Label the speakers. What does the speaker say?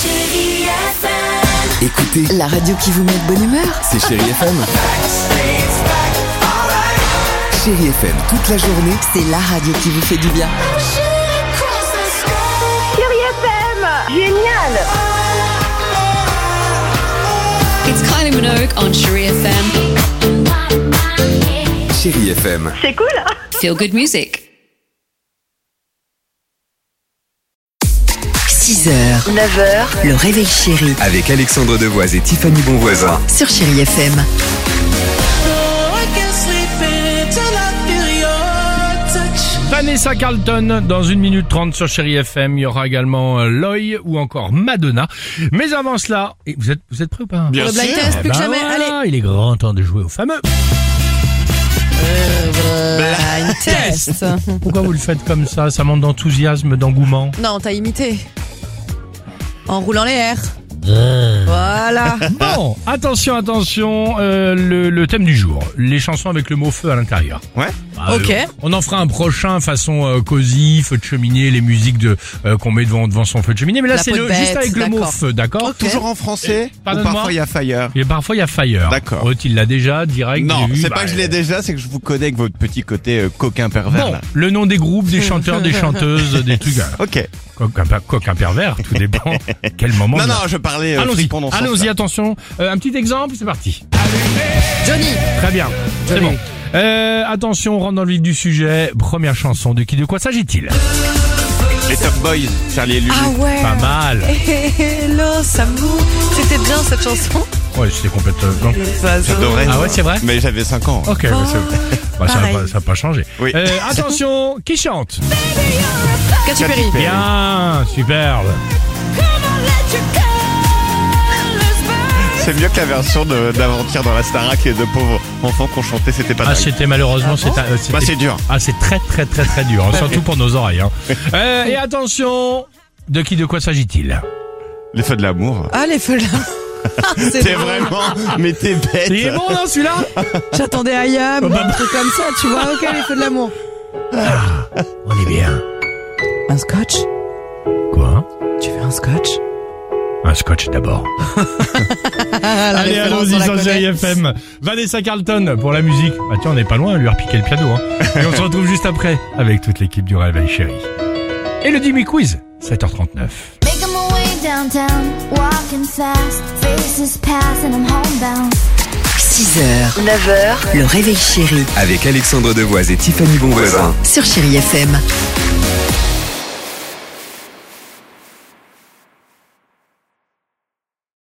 Speaker 1: Chérie FM.
Speaker 2: Écoutez,
Speaker 3: La radio qui vous met de bonne humeur.
Speaker 2: c'est Chérie FM. Chérie FM, toute la journée.
Speaker 3: C'est la radio qui vous fait du bien.
Speaker 4: Chérie FM, génial.
Speaker 5: It's Kylie Minogue on Chérie FM.
Speaker 2: Chérie FM.
Speaker 4: C'est cool.
Speaker 5: Feel good music.
Speaker 3: 6h, 9h, le réveil chéri
Speaker 2: Avec Alexandre Devoise et Tiffany Bonvoisin.
Speaker 3: sur Chérie FM.
Speaker 6: Vanessa Carlton dans 1 minute 30 sur Chérie FM. Il y aura également Loy ou encore Madonna. Mais avant cela, et vous êtes prêts ou pas?
Speaker 7: Bien
Speaker 3: Le blind
Speaker 7: sûr.
Speaker 3: test, plus que jamais.
Speaker 6: Voilà,
Speaker 3: Allez.
Speaker 6: il est grand temps de jouer au fameux.
Speaker 3: Blind test.
Speaker 6: Pourquoi vous le faites comme ça? Ça manque d'enthousiasme, d'engouement.
Speaker 3: Non, t'as imité. En roulant les airs. Voilà.
Speaker 6: Bon, attention, le thème du jour. Les chansons avec le mot feu à l'intérieur.
Speaker 7: Ouais.
Speaker 3: Ok.
Speaker 6: On en fera un prochain façon cosy, feu de cheminée, les musiques qu'on met devant son feu de cheminée. Mais là,
Speaker 3: La
Speaker 6: c'est
Speaker 3: peau de
Speaker 6: juste
Speaker 3: bête,
Speaker 6: avec le mot
Speaker 3: d'accord.
Speaker 6: feu, d'accord?
Speaker 7: Toujours en français ou
Speaker 6: Pardonne-moi.
Speaker 7: parfois il y a Fire.
Speaker 6: Et parfois il y a Fire.
Speaker 7: D'accord.
Speaker 6: Autre, il l'a déjà, direct.
Speaker 7: Non,
Speaker 6: j'ai vu,
Speaker 7: c'est pas que je l'ai déjà, c'est que je vous connais avec votre petit côté coquin pervers
Speaker 6: Bon,
Speaker 7: là.
Speaker 6: le nom des groupes, des chanteurs, des chanteuses, des trucs.
Speaker 7: Ok.
Speaker 6: Coquin pervers, tout dépend. Quel moment.
Speaker 7: Non, je parlais
Speaker 6: Allons-y,
Speaker 7: fripon dans ce
Speaker 6: allons-y,
Speaker 7: sens-là.
Speaker 6: attention. Un petit exemple, c'est parti.
Speaker 3: Johnny.
Speaker 6: Très bien, c'est
Speaker 3: Joli.
Speaker 6: bon. Attention, on rentre dans le vif du sujet. Première chanson, de quoi s'agit-il?
Speaker 7: Les Top Boys, Charlie et Lulu.
Speaker 3: Ah ouais.
Speaker 6: Pas mal.
Speaker 3: Hello, Samou. C'était bien cette chanson.
Speaker 6: Ouais, c'était complètement...
Speaker 7: J'adorais.
Speaker 6: Ah ouais, c'est vrai?
Speaker 7: Mais j'avais 5 ans.
Speaker 6: Ok, bah, ça
Speaker 3: pareil.
Speaker 6: n'a pas changé.
Speaker 7: Oui.
Speaker 6: Attention, qui chante?
Speaker 3: Katy Perry.
Speaker 6: Bien, superbe.
Speaker 7: C'est mieux que la version d'Avant-hier dans la Starac et de pauvres enfants qu'on chantait, c'était pas
Speaker 6: Ah,
Speaker 7: dingue.
Speaker 6: c'était malheureusement, c'était...
Speaker 7: Bah, c'est dur.
Speaker 6: Ah, c'est très dur, hein, surtout pour nos oreilles. Hein. Et attention, de quoi s'agit-il?
Speaker 7: Les feux de l'amour.
Speaker 3: Ah, les feux là.
Speaker 7: T'es vraiment, mais t'es bête.
Speaker 6: Il est bon, non, celui-là?
Speaker 3: J'attendais Ayam, un truc comme ça, tu vois. Ok, les feux de l'amour.
Speaker 6: On est bien.
Speaker 3: Un scotch.
Speaker 6: Quoi?
Speaker 3: Tu veux un scotch?
Speaker 6: Un scotch d'abord. Allez, allons-y sur Chérie FM. Vanessa Carlton pour la musique. Bah tiens, on n'est pas loin, lui a repiqué le piano. Hein. Et on se retrouve juste après avec toute l'équipe du Réveil Chéri. Et le Dimi Quiz, 7h39.
Speaker 1: Making my way downtown, walking fast, faces pass and I'm homebound.
Speaker 3: 6h, 9h, le réveil chéri
Speaker 2: Avec Alexandre Devoise et Tiffany Bonvoisin.
Speaker 3: sur Chérie FM.